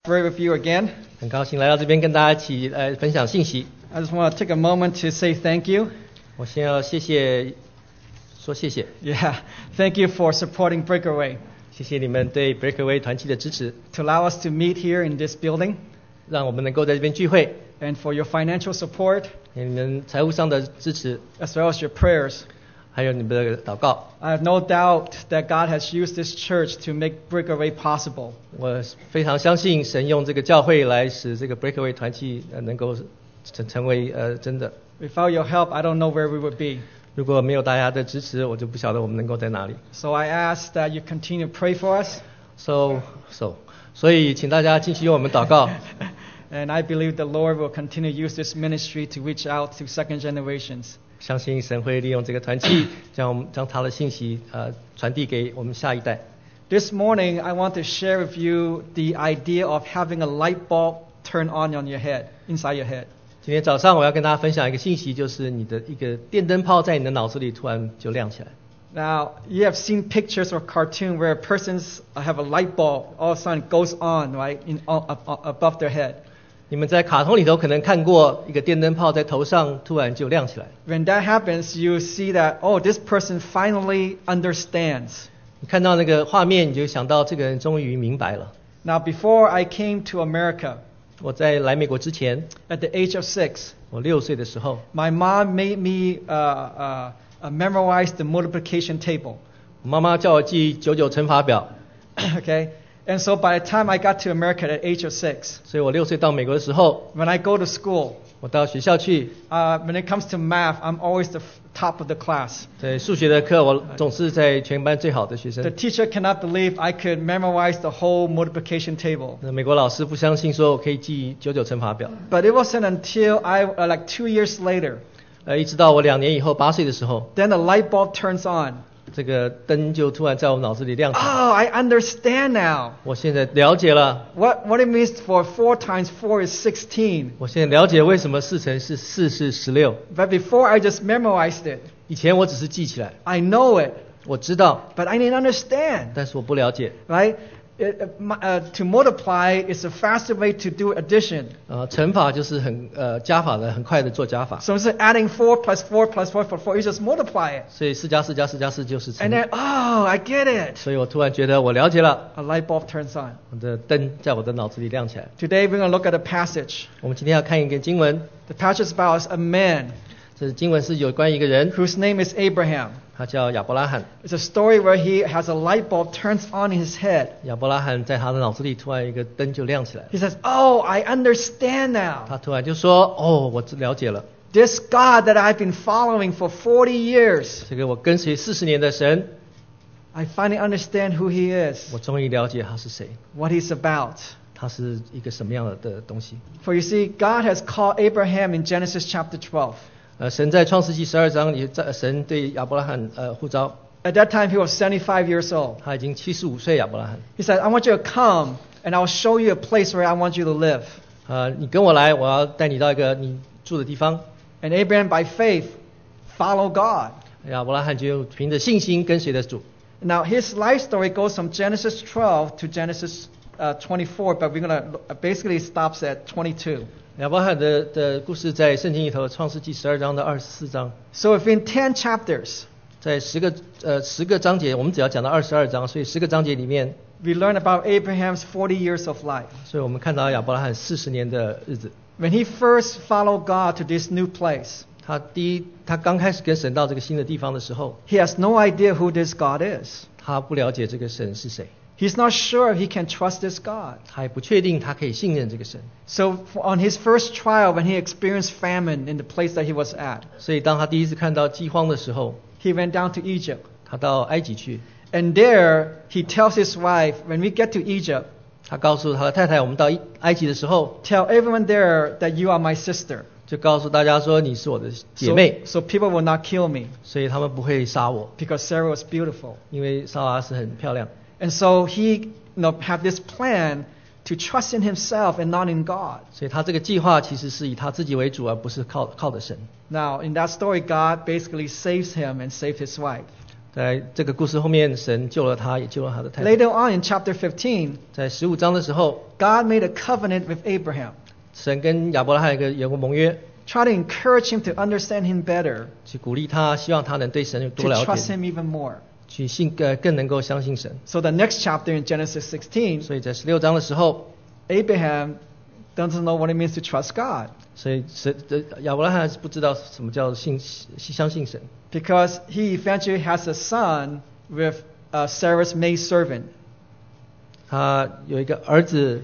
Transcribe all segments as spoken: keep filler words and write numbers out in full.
pray with you again. 很高兴来到这边跟大家一起来分享信息。 I just want to take a moment to say thank you. 我先要谢谢，说谢谢， Yeah, thank you for supporting Breakaway, 谢谢你们对 Breakaway 团契的支持， to allow us to meet here in this building, 让我们能够在这边聚会， and for your financial support, 你们财务上的支持， as well as your prayers. 还有你们的祷告。 I have no doubt that God has used this church to make Breakaway possible. 我非常相信神用这个教会来使这个 Breakaway 团契呃能够成成为呃真的。 Without your help, I don't know where we would be. 如果没有大家的支持，我就不晓得我们能够在哪里。 So I ask that you continue to pray for us. So so， 所以请大家继续为我们祷告。 And I believe the Lord will continue to use this ministry to reach out to second generations. 相信神会利用这个团契，将我们将他的信息呃传递给我们下一代。 This morning, I want to share with you the idea of having a light bulb turn on on your head, inside your head. 今天早上我要跟大家分享一个信息，就是你的一个电灯泡在你的脑子里突然就亮起来。 Now, you have seen pictures or cartoon where persons have a light bulb, all of a sudden it goes on, right, in, uh, uh, above their head. 你们在卡通里头可能看过一个电灯泡在头上突然就亮起来。 When that happens, you see that, oh, this person finally understands. 你看到那个画面，你就想到这个人终于明白了。 Now, before I came to America, 我在来美国之前， at the age of six, 我六岁的时候， my mom made me uh, uh, uh, memorize the multiplication table. 我妈妈叫我记九九乘法表， Okay? And so by the time I got to America at the age of six, 所以我六岁到美国的时候， when I go to school, 我到学校去， uh, when it comes to math, I'm always the f- top of the class. 在数学的课，我总是在全班最好的学 The 生。 teacher cannot believe I could memorize the whole multiplication table. 那美国老师不相信说我可以记九九乘法表， But it wasn't until I, uh, like two years later, 呃，一直到我两年以后八岁的时候， then the light bulb turns on. 这个灯就突然在我脑子里亮起来。 Oh, I understand now. 我现在了解了， What, what it means for four times four is sixteen. 我现在了解为什么四乘是四是十六。 But before I just memorized it. 以前我只是记起来， I know it, 我知道， but I didn't understand. 但是我不了解。 Right? It, uh, uh, to multiply is a faster way to do addition. 呃，乘法就是很呃加法的，很快的做加法。 So instead of adding four plus four plus four plus four, you just multiply it. 所以四加四加四加四就是乘 And。then, oh, I get it. 所以我突然觉得我了解了， A light bulb turns on. 我的灯在我的脑子里亮起来。 Today we're going to look at a passage. 我们今天要看一个经文， The passage is about a man 这经文是有关一个人， whose name is Abraham. 他叫亚伯拉罕。 It's a story where he has a light bulb turns on in his head. 亚伯拉罕在他的脑子里突然一个灯就亮起来， He says, oh, I understand now. 他突然就说：“哦，我了解了， This God that I've been following for forty years, 这个我跟随四十年的神， I finally understand who he is, 我终于了解他是谁， what he's about. 他是一个什么样的的东西。” For you see, God has called Abraham in Genesis chapter twelve. 呃，神在创世纪十二章也在神对亚伯拉罕呃呼召， At that time, he was seventy-five years old. 他已經七十五歲。亞伯拉罕， He said, I want you to come, and I'll show you a place where I want you to live. 呃，你跟我來，我要帶你到一個你住的地方。 And Abraham, by faith, followed God. 亞伯拉罕就憑着信心跟隨着主。 Now, his life story goes from Genesis twelve to Genesis uh, twenty-four, but we're going to basically stops at twenty-two. 亞伯拉罕的的故事在聖經裡頭，創世紀十二章到二十四章， So within ten chapters, 在十個呃十個章節，我們只要講到二十二章，所以十個章節裡面， we learn about Abraham's forty years of life. 所以我們看到亞伯拉罕四十年的日子。 When he first followed God to this new place, 他第一，他剛開始跟神到這個新的地方的時候， he has no idea who this God is. 他不了解這個神是誰， He's not sure if he can trust this God. 他也不確定他可以信任這個神。 So on his first trial, when he experienced famine in the place that he was at, 所以當他第一次看到饑荒的時候， he went down to Egypt. 他到埃及去， And there, he tells his wife, when we get to Egypt, 他告訴他的太太，我們到埃及的時候， tell everyone there that you are my sister. 就告訴大家說你是我的姐 So, 妹， so people will not kill me 所以他們不會殺我， because Sarah was beautiful. 因為莎拉是很漂亮。 And so he you know, have this plan to trust in himself and not in God. 所以他這個計劃其實是以他自己為主，而不是靠靠的神。 Now, in that story, God basically saves him and saved his wife. 在这个故事后面，神救了他，也救了他的太太。 Later on in chapter fifteen, 在十五章的时候， God made a covenant with Abraham, 神跟亚伯拉罕有个有个盟约， try to encourage him to understand him better, 去鼓励他，希望他能对神有 to 多了 trust 解， him even more. 去信呃更能够相信神。 So the next chapter in Genesis sixteen, 所以在十六章的时候， Abraham doesn't know what it means to trust God, 所以神呃亚伯拉罕是不知道什么叫信相信神， because he eventually has a son with uh, Sarah's maidservant, 他有一个儿子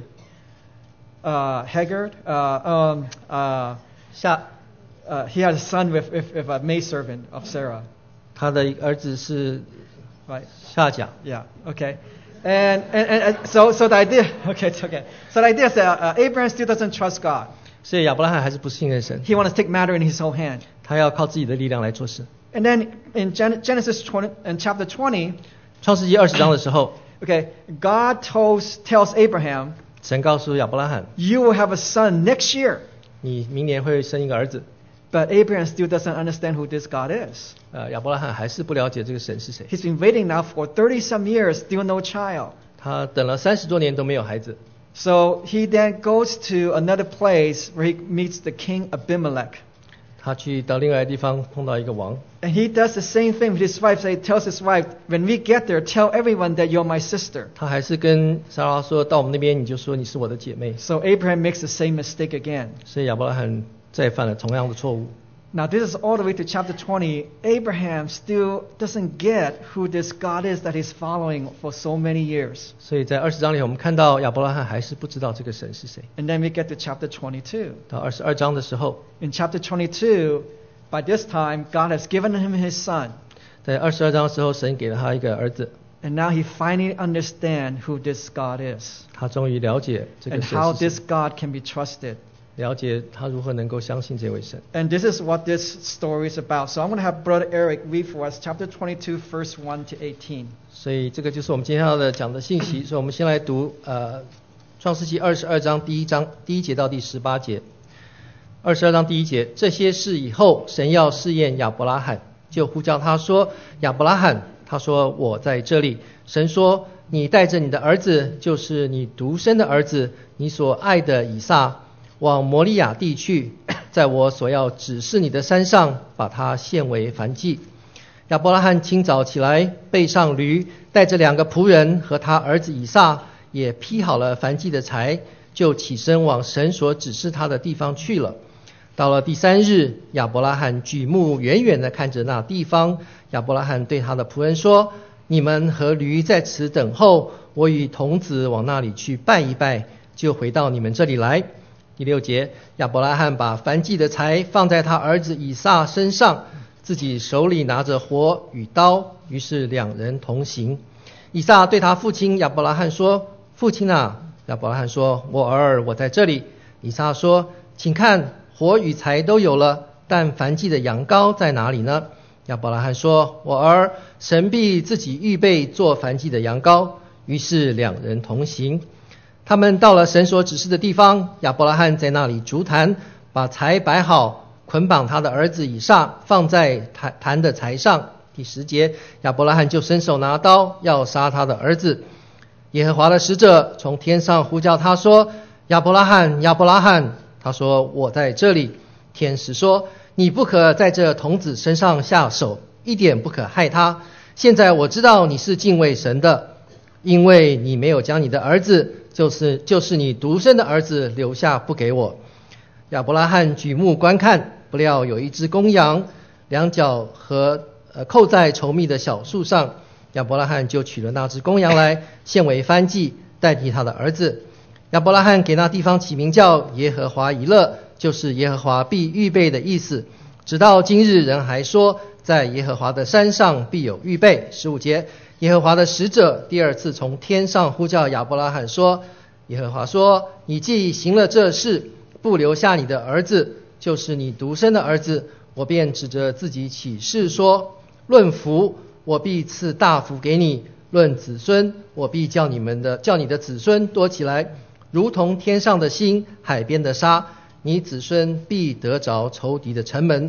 uh, Hagar. Uh, um, uh, 夏， uh, he had a son with, with, with a maidservant of Sarah, 他的儿子是 right? 夏甲。 Yeah. Okay. And and, and and so so the idea. Okay. It's okay. So the idea is that uh, Abraham still doesn't trust God. 所以亚伯拉罕还是不信任神， He wants to take matter in his own hand. 他要靠自己的力量来做事。 And then in Gen- Genesis twenty and chapter twenty, 创世纪二十章的时候， okay, God tells tells Abraham, 神告诉亚伯拉罕， "You will have a son next year." 你明年会生一个儿子。 But Abraham still doesn't understand who this God is. 呃，亚伯拉罕还是不了解这个神是谁， He's been waiting now for thirty some years, still no child. 他等了三十多年都没有孩子。 So he then goes to another place where he meets the king Abimelech. 他去到另外的地方碰到一个王， And he does the same thing with his wife. So he tells his wife, "When we get there, tell everyone that you're my sister." 他还是跟撒拉说，到我们那边你就说你是我的姐妹。 So Abraham makes the same mistake again. 所以亚伯拉罕再犯了同样的错误。 Now this is all the way to chapter twenty. Abraham still doesn't get who this God is that he's following for so many years. 所以在二十章里，我们看到亚伯拉罕还是不知道这个神是谁。 And then we get to chapter twenty-two. 到二十二章的时候， In chapter twenty-two, by this time, God has given him his son. 在二十二章的时候，神给了他一个儿子， And now he finally understands who this God is 他终于了解这个 and how 神是 this 谁， God can be trusted. 了解他如何能够相信这位神。 And this is what this story is about. So I'm going to have Brother Eric read for us chapter twenty-two, verse one to eighteen. 所以这个就是我们今天要的讲的信息。所以我们先来读呃创世纪二十二章第一章第一节到第十八节。二十二章第一节，这些事以后，神要试验亚伯拉罕，就呼叫他说：亚伯拉罕。他说：我在这里。神说：你带着你的儿子，就是你独生的儿子，你所爱的以撒，往摩利亚地去，在我所要指示你的山上，把他献为燔祭。亚伯拉罕清早起来，背上驴，带着两个仆人和他儿子以撒，也劈好了燔祭的柴，就起身往神所指示他的地方去了。到了第三日，亚伯拉罕举目远远地看着那地方。亚伯拉罕对他的仆人说：你们和驴在此等候，我与童子往那里去拜一拜，就回到你们这里来。第六节，亚伯拉罕把燔祭的柴放在他儿子以撒身上，自己手里拿着火与刀，于是两人同行。以撒对他父亲亚伯拉罕说：父亲啊！亚伯拉罕说：我儿，我在这里。以撒说：请看，火与柴都有了，但燔祭的羊羔在哪里呢？亚伯拉罕说：我儿，神必自己预备做燔祭的羊羔。于是两人同行。他们到了神所指示的地方，亚伯拉罕在那里筑坛，把柴摆好，捆绑他的儿子以撒，放在坛坛的柴上。第十节，亚伯拉罕就伸手拿刀，要杀他的儿子。耶和华的使者从天上呼叫他说：亚伯拉罕，亚伯拉罕。他说：我在这里。天使说：你不可在这童子身上下手，一点不可害他。现在我知道你是敬畏神的，因为你没有将你的儿子，就是就是你独生的儿子留下不给我。亚伯拉罕举目观看，不料有一只公羊，两脚和呃扣在稠密的小树上。亚伯拉罕就取了那只公羊来，献为燔祭，代替他的儿子。亚伯拉罕给那地方起名叫耶和华以勒，就是耶和华必预备的意思。直到今日，人还说，在耶和华的山上必有预备。十五节，耶和华的使者第二次从天上呼叫亚伯拉罕说：耶和华说，你既行了这事，不留下你的儿子，就是你独生的儿子，我便指着自己起誓说：论福，我必赐大福给你；论子孙，我必叫你们的叫你的子孙多起来，如同天上的星，海边的沙。你子孙必得着仇敌的城门。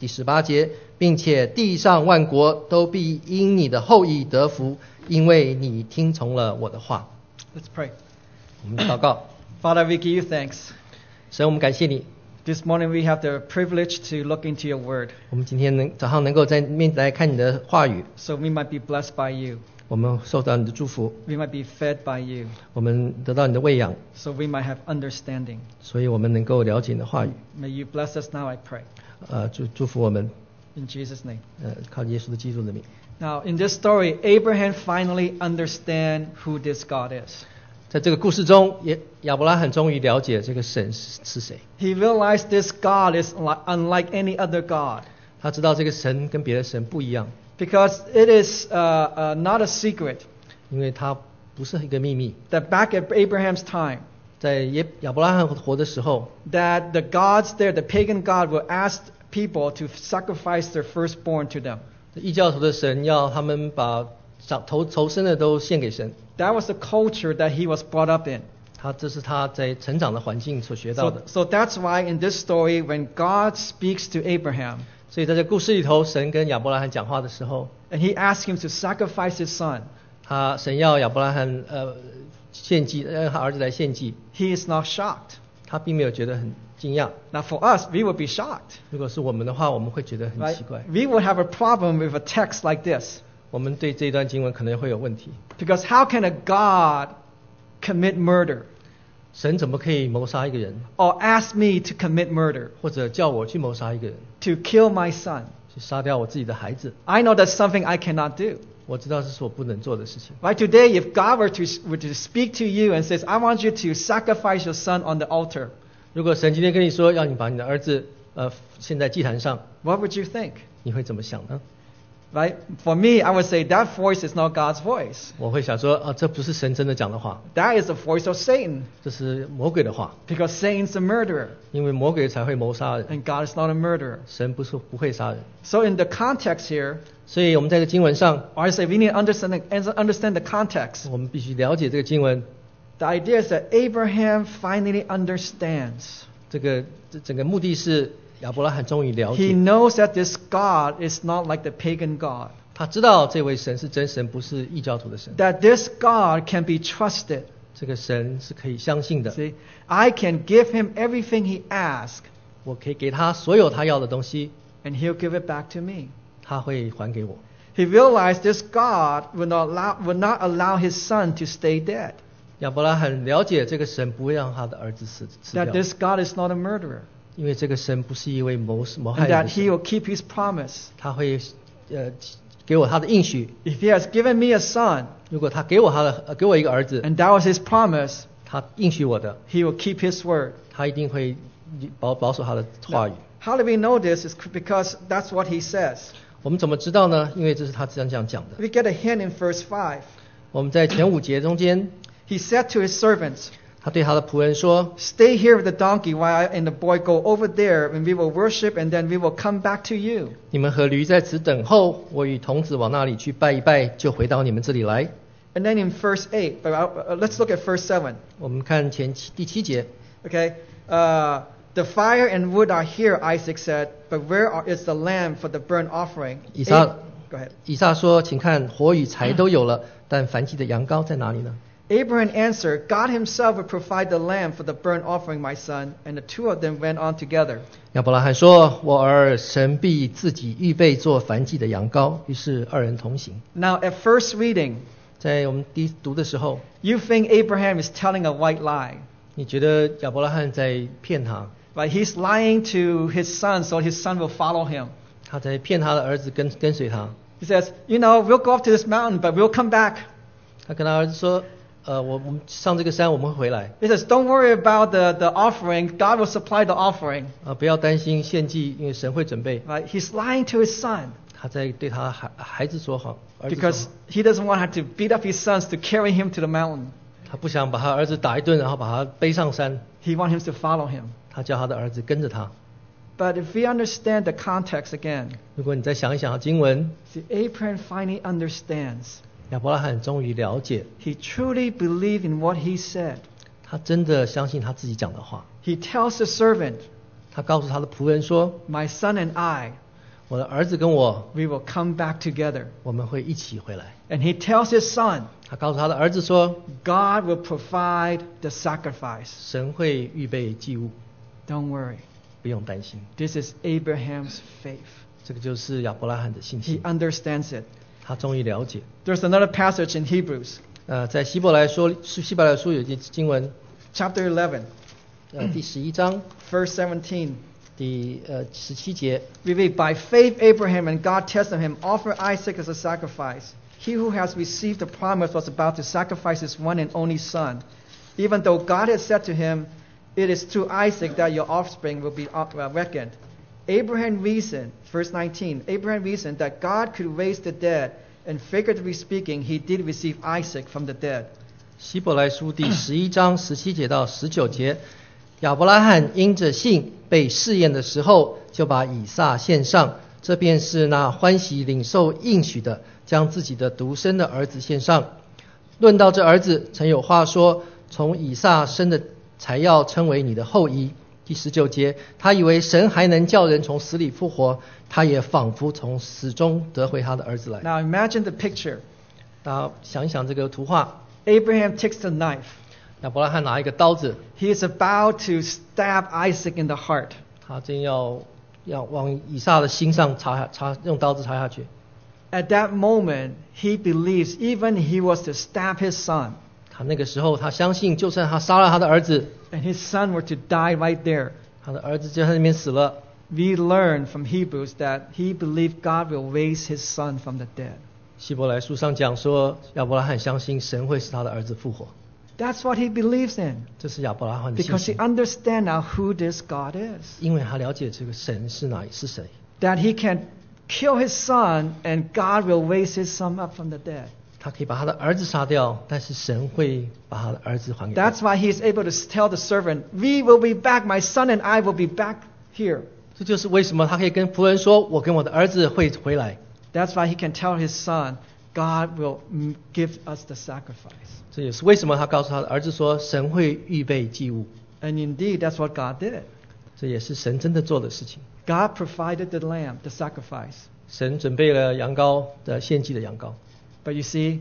第十八节，并且地上万国都必因你的后裔得福，因为你听从了我的话。 Let's pray. 我们祷告。 Father, we give you thanks. 神，我们感谢你。 This morning we have the privilege to look into your word, 我们今天能早上能够在面来看你的话语， so we might be blessed by you. 我们受到你的祝福， We might be fed by you, 我们得到你的喂养， so we might have understanding. 所以我们能够了解你的话语。 May you bless us now, I pray. 呃，祝祝福我们， In Jesus' name. 呃，靠耶稣的基督的名。 Now, in this story, Abraham finally understands who this God is. 在这个故事中，也亚伯拉罕终于了解这个神是是谁。 He realized this God is li- unlike any other God, 他知道这个神跟别的神不一样， because it is uh, uh, not a secret 因为他不是一个秘密。 that back at Abraham's time, 在耶亚伯拉罕活的时候， that the gods there, the pagan god, will ask people to sacrifice their firstborn to them. 异教徒的神要他们把长头头生的都献给神。 That was the culture that he was brought up in. 他这是他在成长的环境所学到 So, 的。 so that's why in this story, when God speaks to Abraham, 所以在这故事里头，神跟亚伯拉罕讲话的时候， and he asked him to sacrifice his son, 他神要亚伯拉罕呃献祭，让他儿子来献祭， he is not shocked. 他并没有觉得很惊讶。 Now for us, we would be shocked, 如果是我们的话，我们会觉得很 right? 奇怪。 We would have a problem with a text like this. 我们对这段经文可能会有问题。 Because how can a God commit murder 神怎么可以谋杀一个人， or ask me to commit murder, 或者叫我去谋杀一个人， to kill my son? 去杀掉我自己的孩子？ I know that's something I cannot do. 我知道这是我不能做的事情。 Right today, if God were to, were to speak to you and says, I want you to sacrifice your son on the altar, 如果神今天跟你说要你把你的儿子呃献在祭坛上， what would you think? 你会怎么想呢？ Right? For me, I would say that voice is not God's voice. 我会想说啊，这不是神真的讲的话， That is the voice of Satan, 这是魔鬼的话， because Satan's a murderer 因为魔鬼才会谋杀人， and God is not a murderer. 神不是不会杀人。 So in the context here, 所以我们在这个经文上， or I say we need to understand, understand the context. 我们必须了解这个经文， The idea is that Abraham finally understands. 这个这整个目的是亚伯拉罕终于了 He 解， knows that this God is not like the pagan God. 他知道这位神是真神，不是异教徒的神。 That this God can be trusted. 这个神是可以相信的， See, I can give him everything he asks, 我可以给他所有他要的东西， and he'll give it back to me. 他会还给我。 He realized this God would not allow, would not allow his son to stay dead. 亚伯拉罕了解这个神不会让他的儿子死死 That 掉， this God is not a murderer. 因为这个神不是一位谋谋害 And 人 that 的 he 神， will keep his promise. 他会呃给我他的应许。 If he has given me a son, 如果他给我他的、呃、给我一个儿子， and that was his promise, 他应许我的， he will keep his word. 他一定会保保守他的话语。 How do we know this? Is because that's what he says. 我们怎么知道呢？因为这是他这样这样讲的。 We get a hint in verse five. 我们在前五节中间， He said to his servants, 他对他的仆人说 Stay here with the donkey while I and the boy go over there, and we will worship, and then we will come back to you.：“ 你们和驴在此等候，我与童子往那里去拜一拜，就回到你们这里来。” And then in verse eight, but uh, let's look at verse seven. 我们看前七第七节， Okay, uh, the fire and wood are here, Isaac said, but where are, is the lamb for the burnt offering? 以撒 Ab- Go ahead. 以撒说：“请看，火与柴都有了，但燔祭的羊羔在哪里呢？” Abraham answered, God himself will provide the lamb for the burnt offering, my son. And the two of them went on together. 亚伯拉罕说：“我儿，神必自己预备做燔祭的羊羔。”于是二人同行。 Now, at first reading, 在我们第一读的时候， you think Abraham is telling a white lie. 你觉得亚伯拉罕在骗他， Right? He's lying to his son so his son will follow him. 他在骗他的儿子跟跟随他。 He says, you know, we'll go up to this mountain, but we'll come back. 他跟他儿子说：“呃，我我们上这个山，我们会回来。 He says, don't worry about the, the offering. God will supply the offering. 啊，不要担心献祭，因为神会准备。” Right? He's lying to his son 他在对他孩孩子说谎，儿子说 because 谎。 he doesn't want to beat up his sons to carry him to the mountain. 他不想把他儿子打一顿，然后把他背上山。 He wants him to follow him. 他叫他的儿子跟着他。 But if we understand the context again, 如果你再想一想经文， see, Abraham finally understands. 亚伯拉罕终于了解， He truly believed in what he said. 他真的相信他自己讲的话。 He tells the servant, 他告诉他的仆人说 my son and I,：“ 我的儿子跟我， we will come back together. 我们会一起回来。 And he tells his son, 他告诉他的儿子说， God will provide the sacrifice. 神会预备祭物， Don't worry. 不用担心。 This is Abraham's faith. 这个就是亚伯拉罕的信 He 心， understands it. 他终于了解。 There's another passage in Hebrews, 呃，在希伯来说，希伯来书有一节经文， chapter eleven, 呃，第十一章 verse seventeen. 第呃十七节， We read, By faith Abraham, and God tested him, offered Isaac as a sacrifice. He who has received the promise was about to sacrifice his one and only son. Even though God had said to him, It is through Isaac that your offspring will be reckoned. Abraham reasoned, verse nineteen, Abraham reasoned that God could raise the dead, and figuratively speaking, he did receive Isaac from the dead. 希伯来书第十一章十七节到十九节，亚伯拉罕因着信被试验的时候，就把以撒献上，这便是那欢喜领受应许的，将自己的独生的儿子献上。论到这儿子，曾有话说，从以撒生的才要称为你的后裔。第十九节，他以为神还能叫人从死里复活，他也仿佛从死中得回他的儿子来。 Now imagine the picture. 大家想一想这个图画， Abraham takes the knife. 亚伯拉罕拿一个刀子， He is about to stab Isaac in the heart. 他正要要往以撒的心上插下插，用刀子插下去。 At that moment, he believes even he was to stab his son, 他那个时候，他相信，就算他杀了他的儿子， and his son were to die right there. 他的儿子就在那边死了。 We learn from Hebrews that he believed God will raise his son from the dead. 希伯来书上讲说，亚伯拉罕相信神会使他的儿子复活， That's what he believes in, 这是亚伯拉罕的信 because he 心， understands now who this God is. 因为他了解这个神是哪是谁， That he can kill his son, and God will raise his son up from the dead. 他可以把他的儿子杀掉，但是神会把他的儿子还给他。 That's why he is able to tell the servant, We will be back, my son and I will be back here. 这就是为什么他可以跟仆人说：“我跟我的儿子会回来。” That's why he can tell his son, God will mm, give us the sacrifice. 这也是为什么他告诉他的儿子说：“神会预备祭物。 And indeed, that's what God did. ” 这也是神真的做的事情。 God provided the lamb, the sacrifice. 神准备了羊羔的献祭的羊羔， But you see,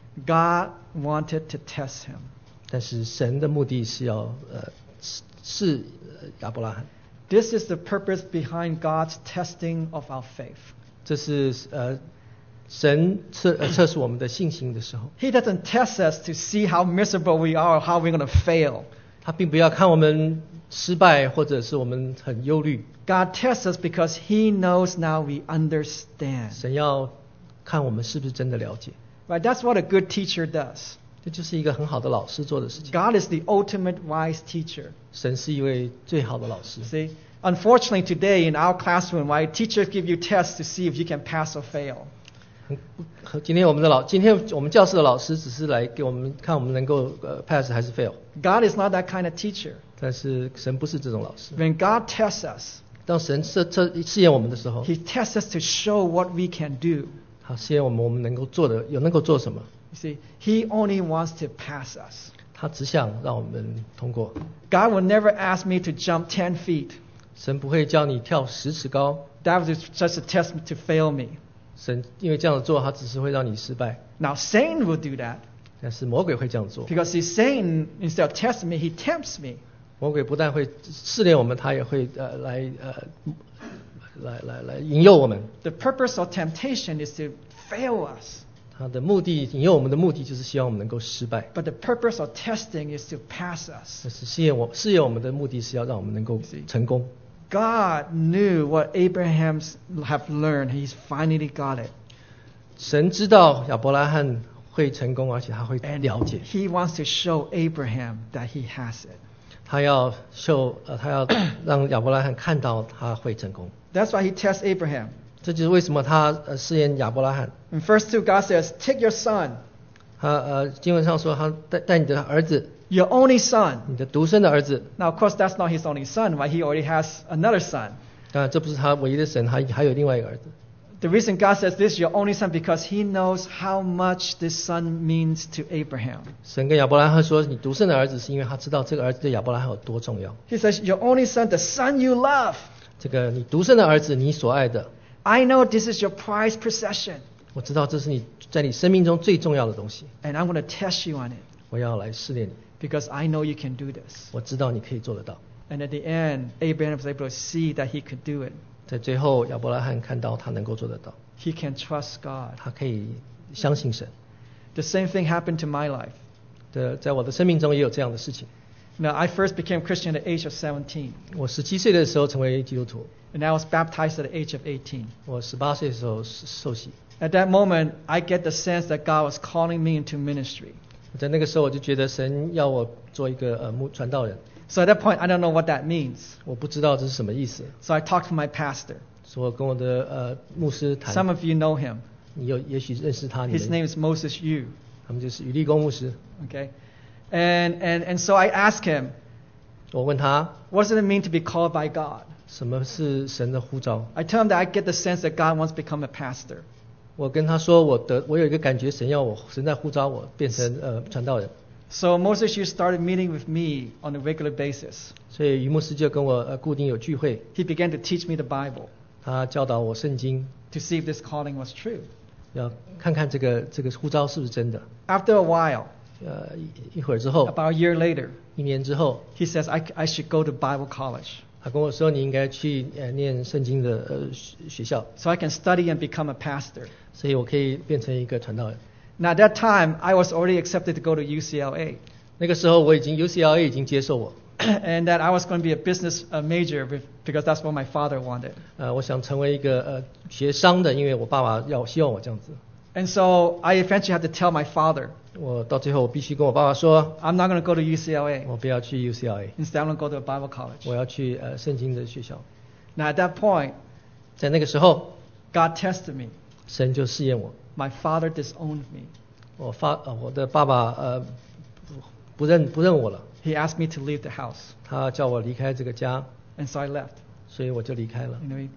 God wanted to test him. 但是神的目的是要呃是是呃亚伯拉罕， This is the purpose behind God's testing of our faith. 这是呃神测呃测试我们的信心的时候， He doesn't test us to see how miserable we are or how we're going to fail. 他并不要看我们失败或者是我们很忧虑， God tests us because he knows now we understand. 神要看我们是不是真的了解。 Right? That's what a good teacher does. 这就是一个很好的老师做的事情。 God is the ultimate wise teacher. 神是一位最好的老师。 See, unfortunately today in our classroom, right, teachers give you tests to see if you can pass or fail. 很今天我们的老，今天我们教室的老师只是来给我们看我们能够呃 pass 还是 fail， God is not that kind of teacher. 但是神不是这种老师。 When God tests us, 当神测测试验我们的时候， he tests us to show what we can do. 他试验我们我们能够做的有能够做什么， You see, he only wants to pass us. 他只想让我们通过。 God will never ask me to jump ten feet. 神不会叫你跳十尺高， That was just a test to fail me. 神因为这样做，他只是会让你失败。 Now Satan will do that 但是魔鬼会这样做， because see, Satan, instead of testing me, he tempts me. 魔鬼不但会试炼我们，他也会呃来呃来来来引诱我们。 The purpose of temptation is to fail us. 他的目的引诱我们的目的就是希望我们能够失败， But the purpose of testing is to pass us. 但是试验我试验我们的目的是要让我们能够成功。 God knew what Abraham's have learned. He's finally got it. 神知道亚伯拉罕会成功，而且他会 And 了解， he wants to show Abraham that he has it. 他要秀呃他要让亚伯拉罕看到他会成功。 That's why he tests Abraham. 这就是为什么他呃试验亚伯拉罕。 In verse two, God says, Take your son, 他呃经文上说他带带你的儿子， your only son. 你的独生的儿子。 Now, of course, that's not his only son, right? He already has another son. 当然这不是他唯一的神，还还有另外一个儿子。 The reason God says this is your only son because he knows how much this son means to Abraham. 神跟亚伯拉罕说你独生的儿子，是因为他知道这个儿子对亚伯拉罕有多重要。 He says, Your only son, the son you love. 这个你独生的儿子，你所爱的， I know this is your prized possession, 我知道这是你在你生命中最重要的东西， and I'm going to test you on it 我要来试炼你， because I know you can do this. 我知道你可以做得到。 And at the end, Abraham was able to see that he could do it. 在最后，亚伯拉罕看到他能够做得到， He can trust God. 他可以相信神。 The same thing happened to my life. 的，在我的生命中也有这样的事情。 Now, I first became Christian at the age of seventeen, 我十七岁的时候成为基督徒， and I was baptized at the age of eighteen. 我十八岁的时候受洗。 At that moment, I get the sense that God was calling me into ministry. 在那个时候，我就觉得神要我做一个呃牧传道人。 So at that point, I don't know what that means. 我不知道这是什么意思， So I talked to my pastor. 所以我跟我的呃牧师 Some 谈。 of you know him. 你有也许认识他，你 His 们 name is Moses Yu. 他们就是余立功牧师。 Okay, and and and so I asked him, 我问他 what does it mean to be called by God? 什么是神的呼召， I tell him that I get the sense that God wants to become a pastor. 我跟他说我的我有一个感觉，神要我神在呼召我变成呃传道人。 So Moses Yu started meeting with me on a regular basis. 所以于牧师就跟我呃固定有聚会， He began to teach me the Bible 他教导我圣经， to see if this calling was true. 要看看这个这个呼召是不是真的。 After a while, 呃，一一会儿之后， about a year later, 一年之后， he says I, I should go to Bible college 他跟我说你应该去呃念圣经的呃学学校， so I can study and become a pastor. 所以我可以变成一个传道人。 Now at that time, I was already accepted to go to U C L A. 那个时候我已经 U C L A 已经接受我， And that I was going to be a business uh, major with, because that's what my father wanted. 呃，我想成为一个呃学商的，因为我爸爸要希望我这样子。 And so I eventually had to tell my father, 我到最后我必须跟我爸爸说， I'm not going to go to U C L A. 我不要去 U C L A， Instead, I'm going to go to a Bible college. 我要去呃圣经的学校。 Now at that point, 在那个时候， God tested me. 神就试验我。 My father disowned me. 我发呃我的爸爸呃不不认不认我了， He asked me to leave the house. 他叫我离开这个家， And so I left. 所以我就离开了。 You know,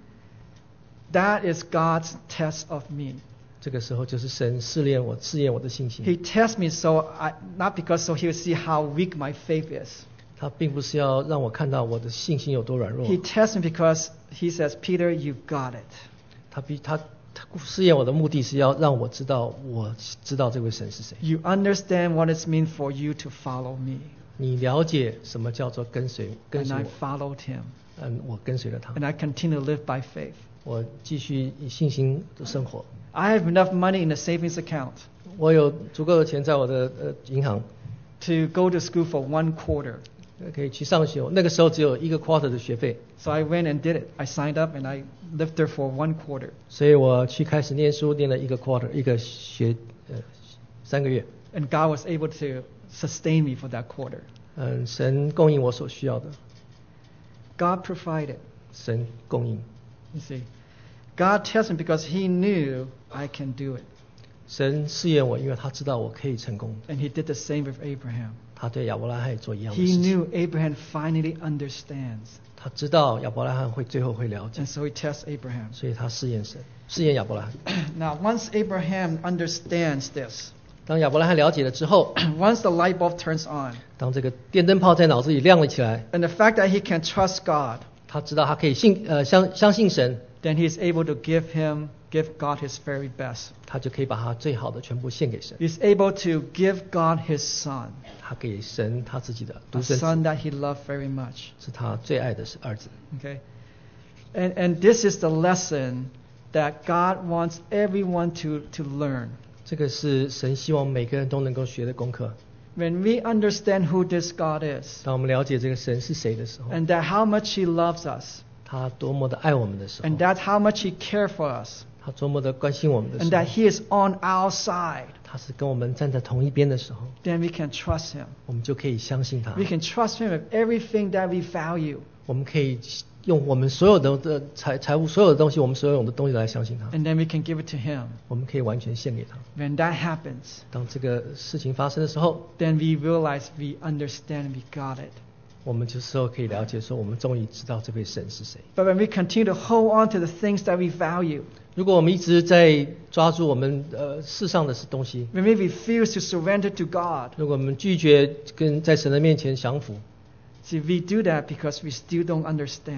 that is God's test of me. 这个时候就是神试炼我，试验我的信 He 心。 tests me so I, not because so he would see how weak my faith is. 他并不是要让我看到我的信心有多软弱， He tests me because he says, Peter, you've got it. 他必他他试验我的目的是要让我知道，我知道这位神是谁。 You understand what it's mean for you to follow me. 你了解什么叫做跟随跟 And 随 I 我？ followed him. 嗯，我跟随了他， And I continue to live by faith. 我继续以信心的生活。 I have enough money in the savings account 我有足够的钱在我的呃银行， to go to school for one quarter. 呃可以去上学。那个时候只有一个 quarter 的学费， So I went and did it. I signed up and I lived there for one quarter. 所以我去开始念书，念了一个 quarter， 一个学呃三个月。 And God was able to sustain me for that quarter. 嗯，神供应我所需要的， God provided. 神供应。 You see, God tested me because He knew I can do it. 神试验我，因为他知道我可以成功。 And He did the same with Abraham. 他对亚伯拉罕也做一样的 He 事情。 knew Abraham finally understands. 他知道亚伯拉罕会最后会了解 And，so He tests Abraham. 所以他试验神，试验亚伯拉罕。 Now, once Abraham understands this, 当亚伯拉罕了解了之后， once the light bulb turns on, 当这个电灯泡在脑子里亮了起来， and the fact that he can trust God, 他知道他可以信呃相相信神， then he is able to give him, give God his very best. 他就可以把他最好的全部献给神。 He's able to give God his son, 他给神他自己的独 a 生 son 子， that he loved very much. 是他最爱的儿子。 Okay? And, and this is the lesson that God wants everyone to, to learn. 这个是神希望每个人都能够学的功课。 When we understand who this God is, 当我们了解这个神是谁的时候， and that how much he loves us, 他多么的爱我们的时候， and that how much he cares for us, 他多么的关心我们的 and 时候 that，he is on our side, 他是跟我们站在同一边的时候， then we can trust him. 我们就可以相信他。 We can trust him with everything that we value. 我们可以用我们所有的的财财务所有的东西，我们所有的东西来相信他。 And then we can give it to him. 我们可以完全献给他。 When that happens, 当这个事情发生的时候， then we realize we understand we got it. 我们这时候可以了解说，我们终于知道这位神是谁。 But when we continue to hold on to the things that we value, 如果我们一直在抓住我们呃世上的东西， when we refuse to surrender to God, 如果我们拒绝跟在神的面前降服， see, we do that because we still don't understand.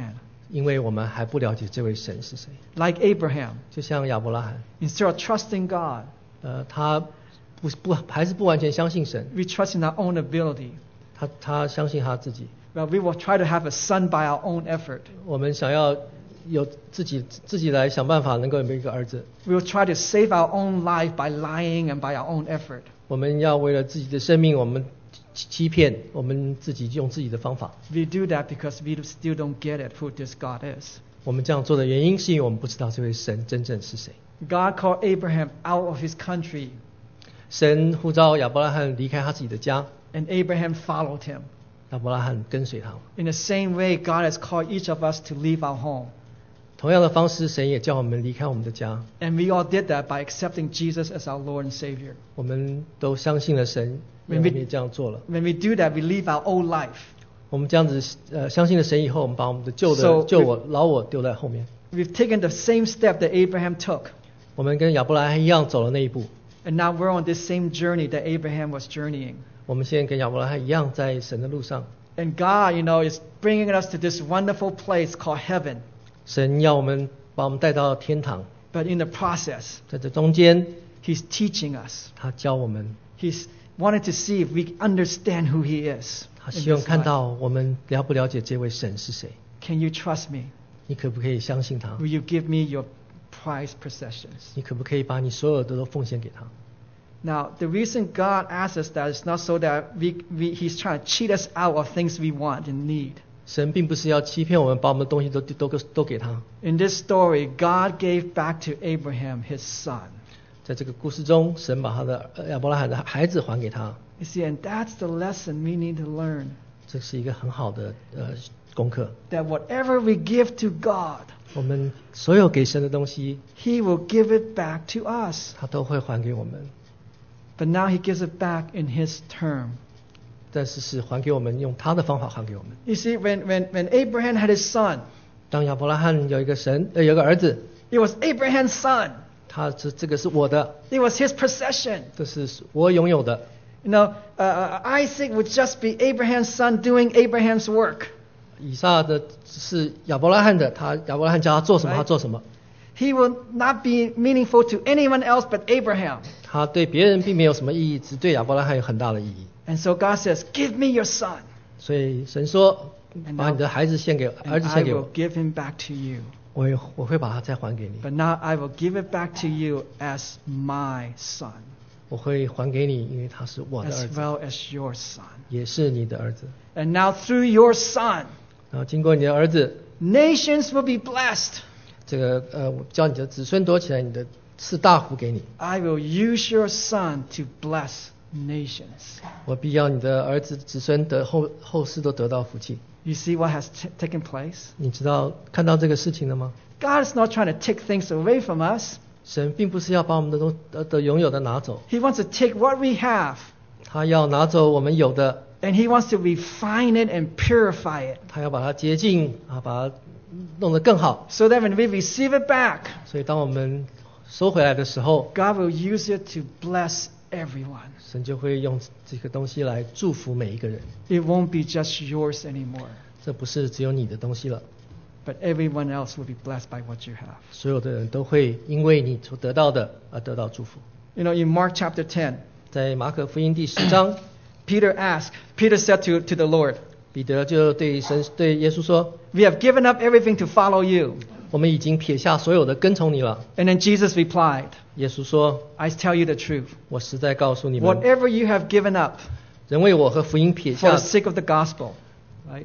因为我们还不了解这位神是谁。 Like Abraham, 就像亚伯拉罕， instead of trusting God, 呃，他不不还是不完全相信神， we trust in our own ability. 他他相信他自己。 Well, we will try to have a son by our own effort. 我们想要有自己自己来想办法能够有一个儿子， We will try to save our own life by lying and by our own effort. 我们要为了自己的生命，我们欺欺骗，我们自己用自己的方法。 We do that because we still don't get it who this God is. 我们这样做的原因是因为我们不知道这位神真正是谁。 God called Abraham out of his country, 神呼召亚伯拉罕离开他自己的家， and Abraham followed him. 亚伯拉罕跟随他。 In the same way, God has called each of us to leave our home. 同样的方式，神也叫我们离开我们的家。 And we all did that by accepting Jesus as our Lord and Savior. 我们都相信了神，我 When 们 we- 也这样做了。 When we do that, we leave our old life. 我们这样子，呃，相信了神以后，我们把我们的旧的 So 旧我、老我丢在后面。 We've taken the same step that Abraham took. 我们跟亚伯拉罕一样走了那一步。 And now we're on this same journey that Abraham was journeying. 我们现在跟亚伯拉罕一样，在神的路上。 And God, you know, is bringing us to this wonderful place called heaven. 神要我们把我们带到天堂， But in the process, 在这中间， He's teaching us. 他教我们， He's wanting to see if we understand who He is. 他 in 希望 this 看 life. 到我们了不了解这位神是谁。 Can you trust me? 你可不可以相信他？ Will you give me your prized possessions? 你可不可以把你所有的都奉献给他？ Now, the reason God asks us that is not so that we, we, He's trying to cheat us out of things we want and need. 神并不是要欺骗我们，把我们的东西都都都都给他。 In this story, God gave back to Abraham his son. 在这个故事中，神把他的呃亚伯拉罕的孩子还给他， You see, and that's the lesson we need to learn. 这是一个很好的呃功课。 That whatever we give to God, 我们所有给神的东西， He will give it back to us. 他都会还给我们， But now He gives it back in His term. 但是是还给我们，用他的方法还给我们。 You see, when, when, when Abraham had his son, 当亚伯拉罕有一个神，呃，有个儿子， it was Abraham's son. 他这这个是我的， It was his possession. 这是我拥有的。 You know, uh, Isaac would just be Abraham's son doing Abraham's work. 以撒的是亚伯拉罕的，他亚伯拉罕叫他做什么， Right. 他做什么。 He will not be meaningful to anyone else but Abraham. 他对别人并没有什么意义，只对亚伯拉罕有很大的意义。 And so God says, give me your son, 所以神说， And 把你的孩子献给 and 儿子 I 献给 will 我， give him back to you. 我会我会把他再还给你， But now I will give it back to you as my son, 我会还给你，因为他是我的 as 儿子， well as your son. 也是你的儿子。 And now through your son, 然后经过你的儿子， nations will be blessed. 这个呃，我叫你的子孙多起来，你的赐大福给你。 I will use your son to bless nations. 我必要你的儿子子孙的后后世都得到福气。 You see what has t- taken place? 你知道看到这个事情了吗？ God is not trying to take things away from us. 神并不是要把我们的东的的拥有的拿走， He wants to take what we have, 他要拿走我们有的， and He wants to refine it and purify it, 他要把它洁净啊，把它弄得更好。 so that when we receive it back, 所以当我们收回来的时候， God will use it to bless everyone. 神就会用这个东西来祝福每一个人。 It won't be just yours anymore, 这不是只有你的东西了， but everyone else will be blessed by what you have. 所有的人都会因为你所得到的而得到祝福。 You know, in Mark chapter ten, 在马可福音第十章， Peter asked, Peter said to, to the Lord, 彼得就对神对耶稣说 we have given up everything to follow you. 我们已经撇下所有的跟从你了。 And then Jesus replied, 耶稣说 I tell you the truth. 我实在告诉你们， Whatever you have given up 人为我和福音撇 for 下 the sake of the gospel, right?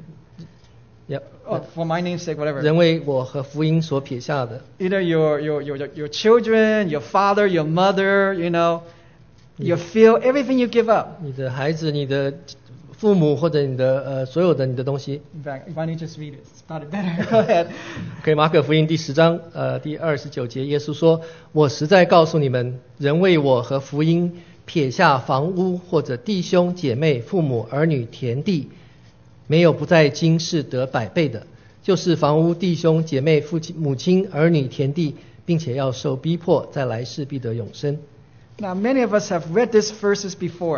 Yep. Oh, for my name's sake, whatever. 人为我和福音所撇下的， Either your, your, your, your children, your father, your mother, you know, your field, everything you give up. 你的孩子、你的父母或者你的呃所有的你的东西。 In fact, why don't you just read it? It's probably better. Go ahead. OK， 马可福音第十章呃第二十九节，耶稣说：“我实在告诉你们，人为我和福音撇下房屋或者弟兄姐妹、父母儿女、田地，没有不在今世得百倍的，就是房屋、弟兄姐妹、父亲、母亲、儿女、田地，并且要受逼迫，在来世必得永生。” Now, many of us have read these verses before.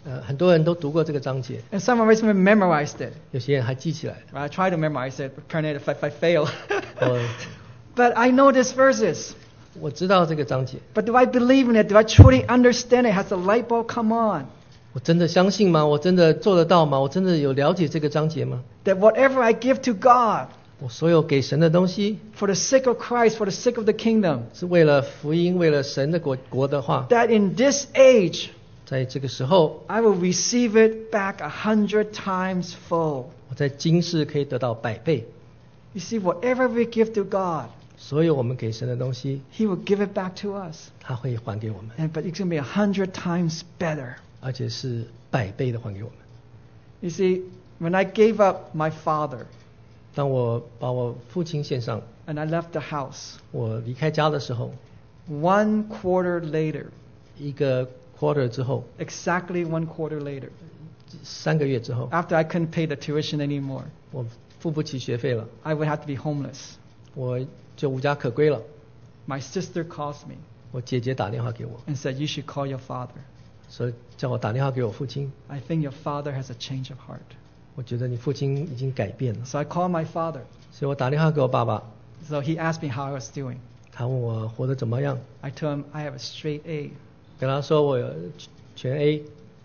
呃，很多人都读过这个章节， And some of us even memorized it. 有些人还记起来了。 I try to memorize it, but apparently if I, if I fail. 我 But I know these verses. 我知道这个章节， But do I believe in it? Do I truly understand it? Has the light bulb come on? 我真的相信吗？我真的做得到吗？我真的有了解这个章节吗？ That whatever I give to God 我所有给神的东西， for the sake of Christ, for the sake of the kingdom, 是为了福音，为了神的国国的话， that in this age, 在这个时候， I will receive it back a hundred times full. 我在今世可以得到百倍。 You see, whatever we give to God, 所有我们给神的东西， He will give it back to us. 他会还给我们， And, but it's going to be a hundred times better. 而且是百倍的还给我们。 You see, when I gave up my father 当我把我父亲献上， and I left the house, 我离开家的时候， one quarter later, 一个 quarter 之后， exactly one quarter later, 三个月之后， after I couldn't pay the tuition anymore, 我付不起学费了， I would have to be homeless. 我就无家可归了。 My sister calls me 我姐姐打电话给我， and said, you should call your father. 所以叫我打电话给我父亲。 I think your father has a change of heart. 我觉得你父亲已经改变了， So I called my father. 所以我打电话给我爸爸， So he asked me how I was doing. 他问我活得怎么样， I told him I have a straight A. 跟他说我有全 A，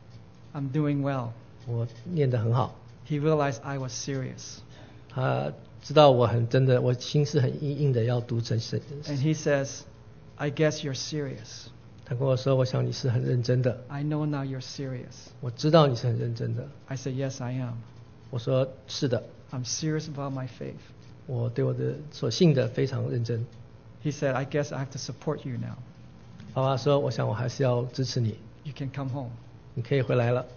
I'm doing well. 我念得很好。 He realized I was serious. 他知道我很真的，我心是很硬硬的要读成神。 And he says, I guess you're serious. 他跟我说，我想你是很认真的， I know now you're serious. 我知道你是很认真的。 I said, yes, I am. 我说是的， I'm serious about my faith. 我对我的所信的非常认真。 He said, I guess I have to support you now. 爸爸说，我想我还是要支持你， You can come home. 你可以回来了。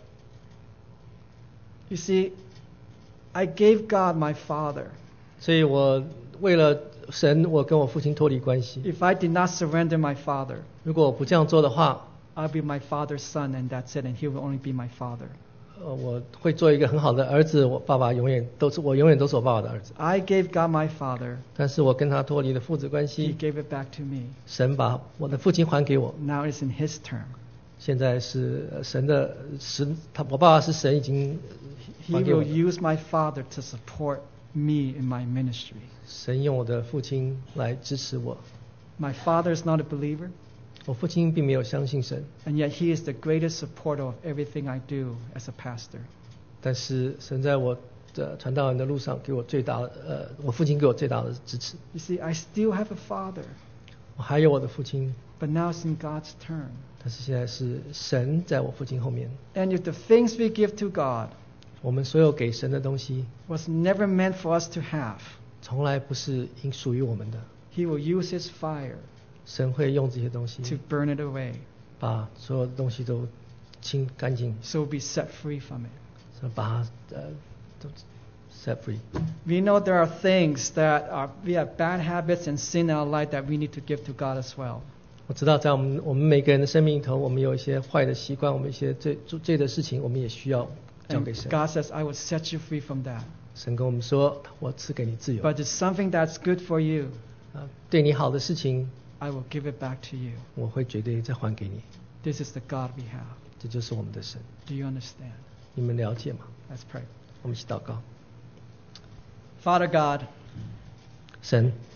You see, I gave God my father. 所以我为了神，我跟我父亲脱离关系。 If I did not surrender my father, 如果我不这样做的话， I'll be my father's son and that's it, and he will only be my father. 呃，我会做一个很好的儿子，我爸爸永远都是我永远都是我爸爸的儿子。 I gave God my father. 但是我跟他脱离了父子关 He 系， gave it back to me. 神把我的父亲还给我， Now it's in his term. 现在是呃神的神，他我爸爸是神已经 He 还给我 will 的， use my father to support me in my ministry. 神用我的父亲来支持我。 My father is not a believer, 我父亲并没有相信神， and yet he is the greatest supporter of everything I do as a pastor. 但是神在我的传道人的路上给我最大的呃，我父亲给我最大的支持。 You see, I still have a father, 我还有我的父亲， but now it's in God's turn. 但是现在是神在我父亲后面。 And if the things we give to God 我们所有给神的东西， was never meant for us to have, 从来不是应属于我们的。 he will use his fire 神会用这些东西 to burn it away, 把所有的东西都清干净， so we'll be set free from it. 把它呃都 set free。 We know there are things that are, we have bad habits and sin in our life that we need to give to God as well. 我知道在我们我们每个人的生命里头，我们有一些坏的习惯，我们一些罪罪的事情，我们也需要交给 And 神。 God says, I will set you free from that. 神跟我们说，我赐给你自由， But it's something that's good for you, 啊，对你好的事情， I will give it back to you. 我会绝对再还给你。 This is the God we have. 这就是我们的神， Do you understand? 你们了解吗？ Let's pray. 我们一起祷告。 Father God, 神，